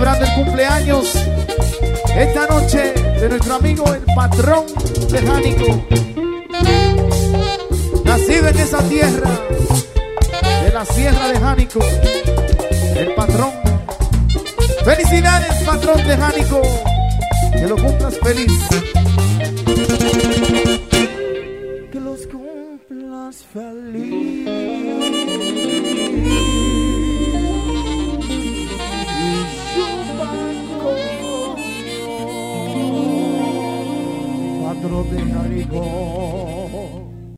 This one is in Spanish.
celebrando el cumpleaños esta noche de nuestro amigo el patrón de Jánico, nacido en esa tierra de la sierra de Jánico, el patrón. Felicidades, patrón de Jánico, que lo cumplas feliz.